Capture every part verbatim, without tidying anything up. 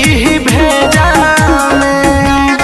दी भेजा में।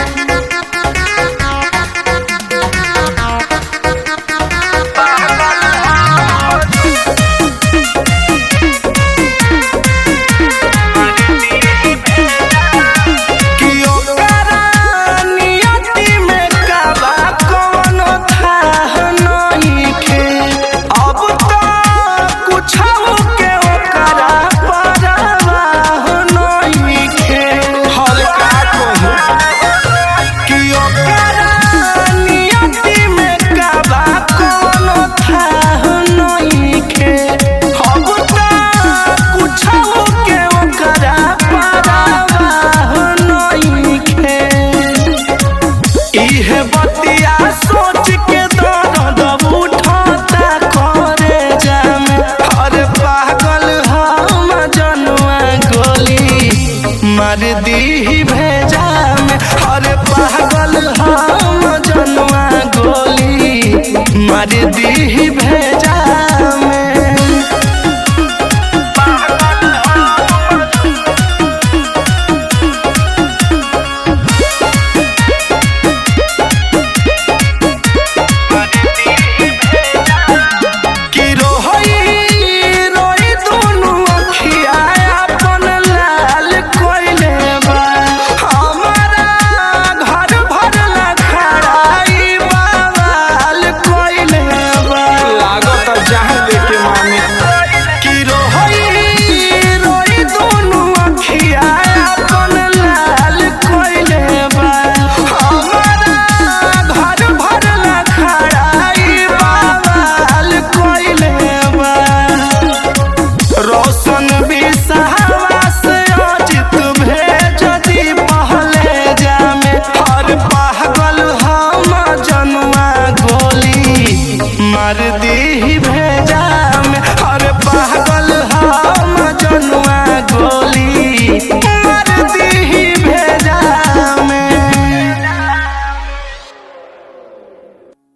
कि ओकरा नियति में का बा कौनो थाह नइखे। अब तो कुछो के ओकरा परवाह नइखे। हल्का कहू कि ओकरा नियति में का बा कौनो थाह नइखे। अब तो कुछो के ओकरा परवाह नइखे। इहे बतिया सोच के दर्द उठता करे जामे। अरे पागल हम जनुआ गोली मार दी भेजा में। अरे पागल हम जनुआ गोली मार दी